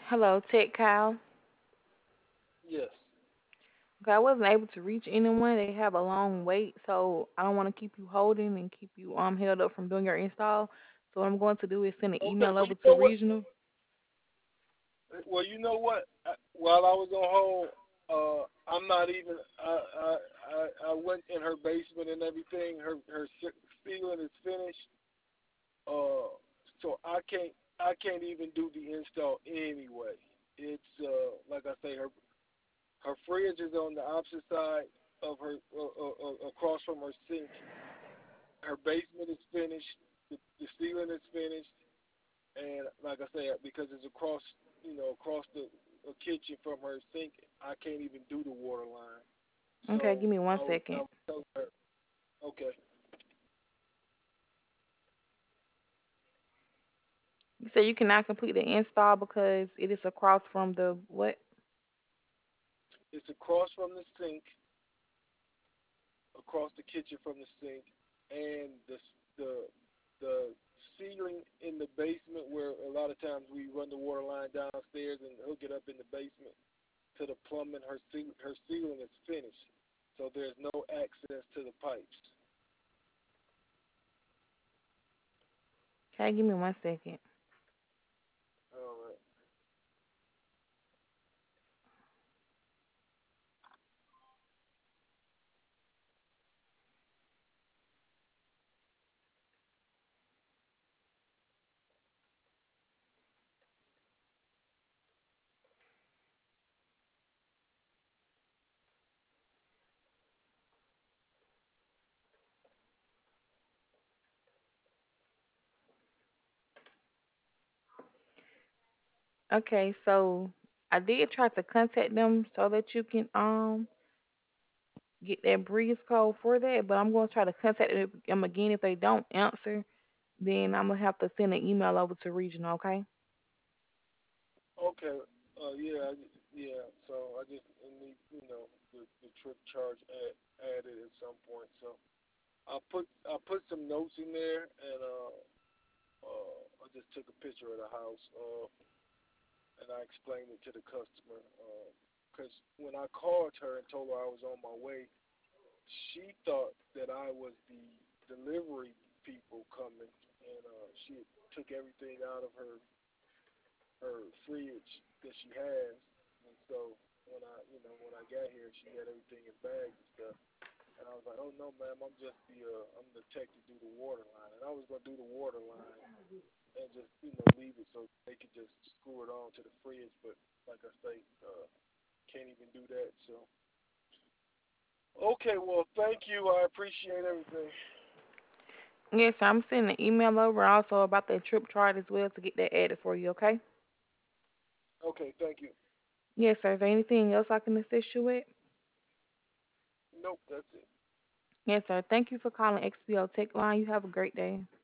Hello, Tech Kyle. Yes. Okay, I wasn't able to reach anyone. They have a long wait, so I don't want to keep you holding and keep you held up from doing your install. So what I'm going to do is send an Okay. email Well, over you to know what? regional. Well, you know what? While I was on hold, I'm not even. I went in her basement and everything. Her ceiling is finished. So I can't even do the install anyway. It's like I say, her fridge is on the opposite side of her, across from her sink. Her basement is finished. The ceiling is finished, and like I say, because it's across, across the kitchen from her sink, I can't even do the water line. Okay, So give me one I second. was telling her, okay, You said you cannot complete the install because it is across from the what? it's across from the sink, across the kitchen from the sink, and the the ceiling in the basement where a lot of times we run the water line downstairs and hook it up in the basement to the plumbing. Her ceiling is finished, so there's no access to the pipes. Okay, give me one second. All right. Okay, so I did try to contact them so that you can get that breeze code for that, but I'm going to try to contact them again. If they don't answer, then I'm gonna have to send an email over to regional. Okay. Okay. Yeah. Yeah. So I just need, the trip charge added at some point. So I put some notes in there, and I just took a picture of the house, and I explained it to the customer. Because when I called her and told her I was on my way, she thought that I was the delivery people coming, and she took everything out of her fridge that she has, and so when I got here, she had everything in bags and stuff. And I was like, oh no, ma'am, I'm the tech to do the water line, and I was gonna do the water line and just leave it so they could just screw it on to the fridge, but like I say, can't even do that. So okay, well, thank you. I appreciate everything. Yes, sir. I'm sending an email over also about that trip chart as well to get that added for you. Okay. Okay, thank you. Yes, sir. Is there anything else I can assist you with? Nope, that's it. Yes, sir. Thank you for calling XPO Tech Line. You have a great day.